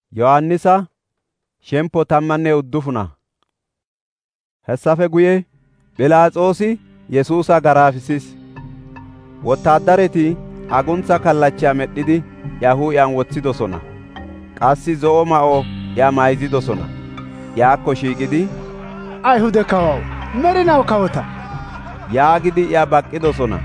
Yohaannisa shempo 19. Hessafe guye Philaxoosi Yesuusa garaafisis. Wotaaddareti aguntha kallacha medhidi iya huuphiyan wothidosona. Qassi zo7o ma7o iya mayzidosona. Iyakko shiiqidi, Ayhude kawaw, merinaw kawota yaagidi iya baqqidosona.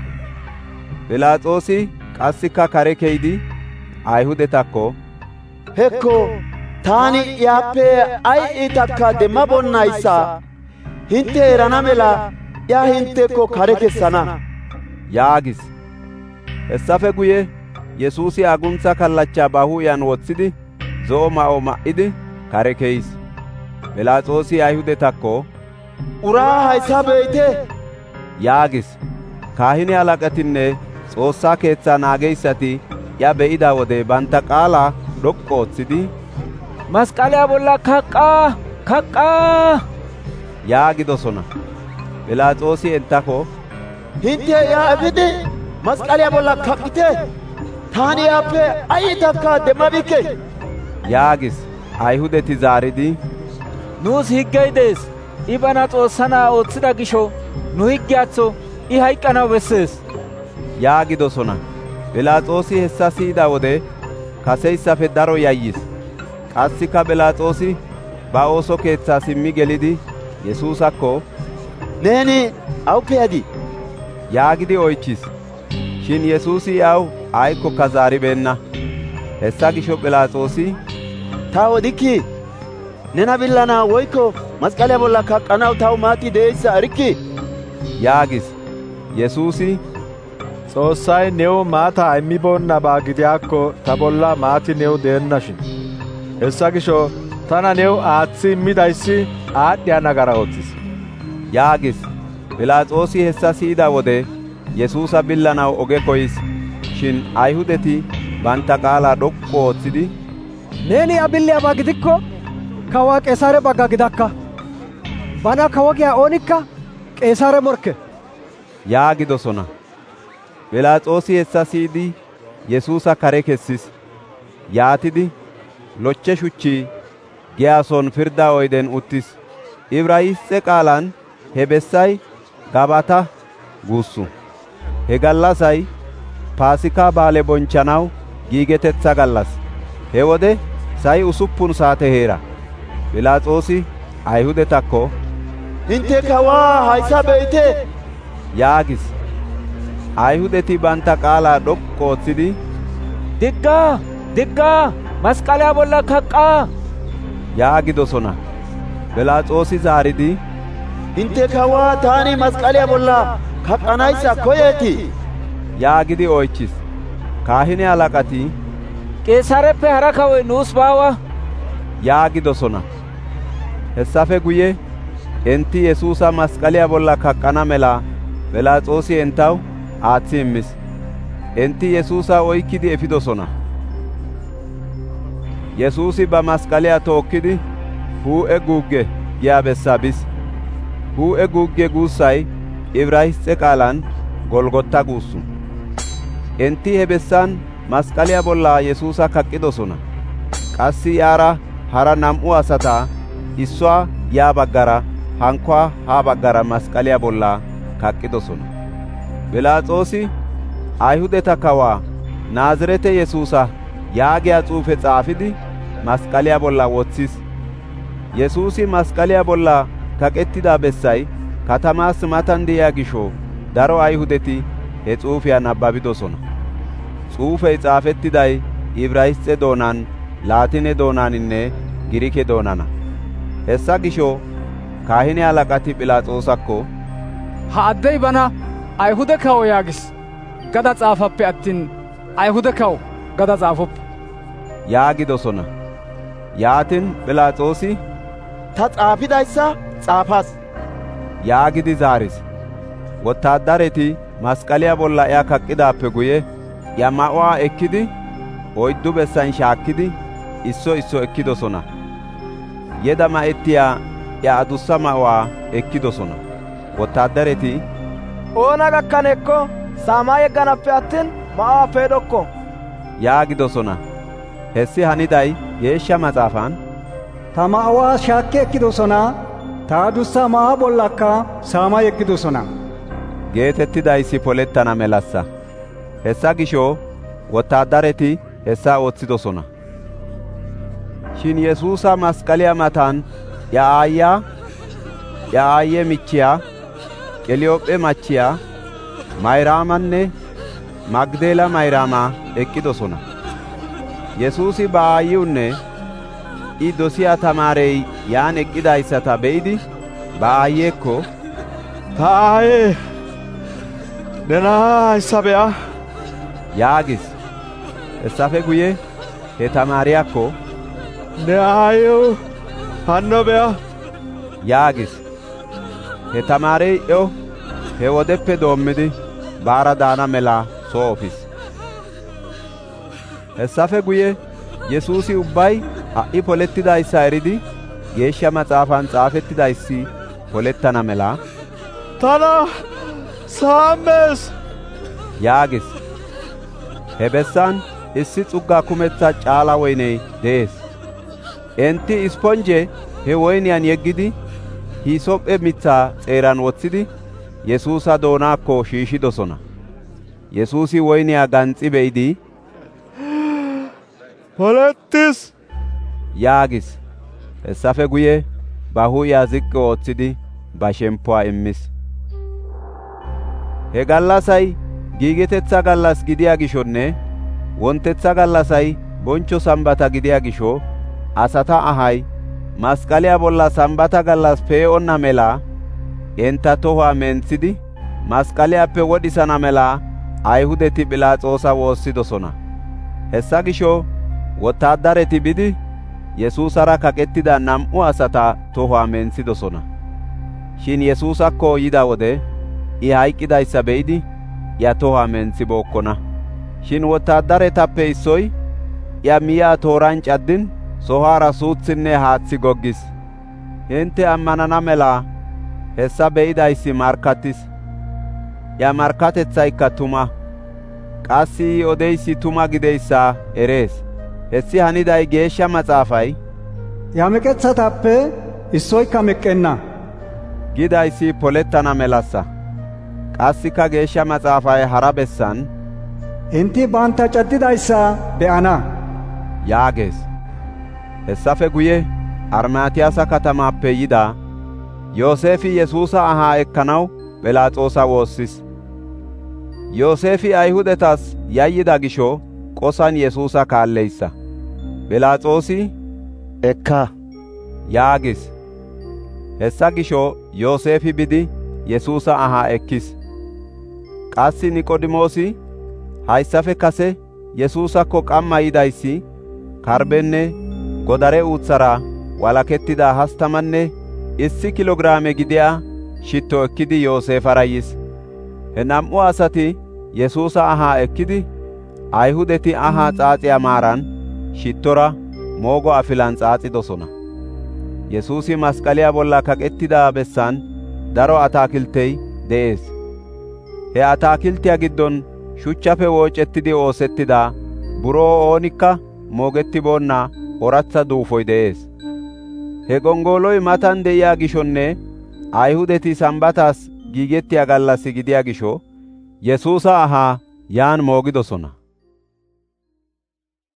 Philaxoosi qassika kare keyidi Ayhudetakko, Hekko, taani iyappe ay iitakka demmabonnayssa hinte erana mela iya hintekko kare kessana yaagis. Hessafe guye Yesuusi aguntha kallacha ba huuphiyan wothidi zo7o ma7o ma7idi kare keyis. Philaxoosi Ayhudetakko, Uraa hayssa be'ite yaagis. Kahine halaqatinne Xoossaa keethaa naageyssati iya be7ida wode bantta qaalaa dhoqqu ooththidi, Masqaliya bolla kaqqaa! Kaqqaa! yaagidosona. Philaxoosi enttako, Hinte iya efidi masqaliya bolla kaqqite, taani iyappe ay iitakka demmabikke yaagis. Ayhudeti zaaridi, Nuus higgey dees. I bana Xoossa Na'aa ooththida gisho nu higgiyatho I hayqqanaw bessees yaagidosona. Philaxoosi hessa siyida wode kaseyssafe daro yayyis. Qassika Philaxoosi ba ooso keethaa simmi gelidi Yesuusakko, Neeni awuppe yadii? yaagidi oychis. Shin Yesuusi iyaw aykkoka zaaribeenna. Hessa gisho Philaxoosi, Ta odikki, nena billana woykko masqaliya bolla kaqqanaw taw maati de'eyssa erikki yaagis. Yesuusi, Xoossay new maata immiboonnabaa gidiyaakko ta bolla maati new deennashin. Hessa gisho tana new aaththi immidayssi aadhdhiya nagara ooththis yaagis. Philaxoosi hessa siyida wode Yesuusa billanaw oge koyis. Shin Ayhudeti bantta qaalaa dhoqqu ooththidi, Neeni iya billiyabaa gidikko kawaa Qeesaare bagga gidakka. Bana kawo giya oonikka Qeesaare morkke yaagidosona. Philaxoosi hessa siyidi Yesuusa kare kessis. Yaatidi lochche shuchchi giyason pirda oyden uttis. Ibraayisxe qaalan he bessay Gabata guussu. He gallasay Paasika baale bonchchanaw giigetetha gallas. He wode sa7i 6 saate heera. Philaxoosi Ayhudetakko, Hinte kawaa hayssa be'ite yaagis. Ayhudeti bantta qaalaa dhoqqu ooththidi, Diggaa! Diggaa! Masqaliya bolla kaqqaa! yaagidosona. Philaxoosi zaaridi, Hinte kawaa taani masqaliya bolla kaqqanayssa koyeetii? yaagidi oychis. Kahine halaqati, Qeesaareppe hara kawoy nuus baawa yaagidosona. Hessafe guye enti Yesuusa masqaliya bolla kaqqana mela Philaxoosi entaw aaththi immis. Enti Yesuusa oykkidi efidosona. Yesuusi ba masqaliya tookkidi Huuphe guugge giya bessaa bis. Huuphe guugge guussay Ibraayisxe qaalan Golgotta guussu. Enti he bessan masqaliya bolla Yesuusa kaqqidosona. Qassi iyara hara 2 asata, issuwa yaa baggara hankkuwa haa baggara masqaliya bolla kaqqidosona. Philaxoosi Ayhudeta kawaa Naazirete Yesuusa yaagiya xuufe xaafidi masqaliya bolla wothis. Yesuusi masqaliya bolla kaqettida bessay katamaas matan de'iya gisho daro Ayhudeti he xuufiya nabbabidosona. Xuufey xaafettiday Ibraayisxe doonan, Laatine doonaaninne Girike doonana. Hessa gisho kahine halaqati Philaxoosakko, Ha addey bana Ayhude kawo yaagis gada xaafappe attin Ayhude kawo gada xaafoppa yaagidosona. Yaatin Philaxoosi, Ta xaafidayssa xaafaas yaagidi zaaris. Wotaaddareti masqaliya bolla iya kaqqidaappe guye iya ma7uwaa ekkidi 4 bessan shaakkidi isso isso ekkidosona. Yeda ma7ettiya iya adussa ma7uwaa ekkidosona. Wotaaddareti, oona gakkanekko saamaa yegganappe attin ma7uwaa peedhokko yaagidosona. Hessi haniday Geeshsha Maxaafan, ta ma'uwaa shaakki ekkidosona, ta adussa ma'aa bollakka saama yeggidosona geetettidayssi polettana melassa. Hessa gisho wotaaddareti hessa ooththidosona. Shin Yesuusa masqaliyaa matan iya aaye michiyaa, Qeliyoophe machiyaa Mayraamanne Magdeela Mayraama eqqidosona. Yesuusi ba aayiwunne I dosiya tamaarey yaan eqqidayssata be'idi ba aayeekko, Ta aayee, nena hayssa be'a yaagis. Hessafe guye he tamaariyaakko, ne aayew hanno be'a yaagis. He tamaarey iyo he wodeppe doommidi baara daana mela soo efis. Hessafe guye Yesuusi ubbay ha'i polettidayssa eridi Geeshsha Maxaafan xaafettidayssi polettana mela, tana saammees yaagis. He bessan issi xugga kumetha caala woyney dees. Enti isponje he woyniyan yeggidi hiisophphe mithaa xeeran woththidi Yesuusa doonaakko shiishidosona. Yesuusi woyniyaa ganxi be'idi, polettis yaagis. Hessafe guye ba hu'iyaa ziqqi ooththidi ba shemppuwaa immis. He gallasay giigetetha gallas gidiyaa gishonne wontetha gallasay boncho Sambata gidiyaa gisho, asata ahay masqaliyaa bolla Sambata gallas pee'onna mela enta tohuwaa menthidi masqaliyaappe wodhisana mela Ayhudeti Phiilaaxoosa woossidosona. Hessa gisho wotaaddareti bidi Yesuusara kaqettida 2 asata tohuwaa menthidosona. Shin Yesuusakko yida wode I hayqqidayssa be'idi iya tohuwaa menthibookkona. Shin wotaaddaretappe issoy iya miyaa tooran caddin sohaara suuthinne haaththi goggis. Hinte ammanana mela hessa be'idayssi markkattis. Iya markkatethayka tuma. Qassi I odeyssi tuma gideyssa erees. Hessi haniday Geeshsha Maxaafay, ya meqethatappe issoykka meqqenna gidayssi polettana melassa. Qassika Geeshsha Maxaafay hara bessan, inti bantta caddidayssa be'ana yaagees. Hessafe guye Armaatiyaasa katamaappe yida Yoosefi Yesuusa ahaa ekkanaw Phiilaaxoosa woossis. Yoosefi Ayhudetas yayyida gisho qosan Yesuusa kaalleyssa. Phiilaaxoosi, ekka yaagis. Hessa gisho Yoosefi bidi Yesuusa ahaa ekkis. Qassi Niqodimoosi hayssafe kase Yesuusakko qamma yidayssi karbenne godare uuthara walakettida 31 kilograame gidiyaa shitto ekkidi Yoosefara yis. He 2 asati Yesuusa ahaa ekkidi Ayhudeti ahaa xaaxiyaa maaran shittora moogo afilan xaaxidosona. Yesuusi masqaliyaa bolla kaqettida bessan daro ataakiltey de'ees. He ataakiltiyaa giddon shuchchafe woocettidi oosettida buroo oonikka moogettiboonna ooratha duufoy de'ees. He gongoloy matan de'iyaa gishonne Ayhudeti Sambatas giigettiyaa gallassi gidiyaa gisho Yesuusa ahaa yaan moogidosona.